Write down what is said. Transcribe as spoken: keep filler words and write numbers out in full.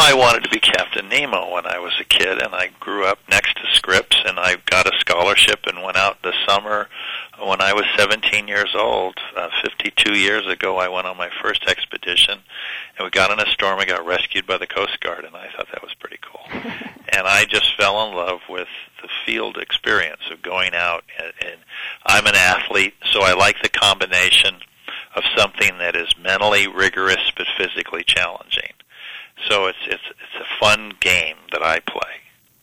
I wanted to be Captain Nemo when I was a kid, and I grew up next to Scripps, and I got a scholarship and went out this summer. When I was seventeen years old, uh, fifty-two years ago, I went on my first expedition, and we got in a storm and got rescued by the Coast Guard, and I thought that was pretty cool. And I just fell in love with the field experience of going out, and, and I'm an athlete, so I like the combination of something that is mentally rigorous but physically challenging. So it's it's it's a fun game that I play.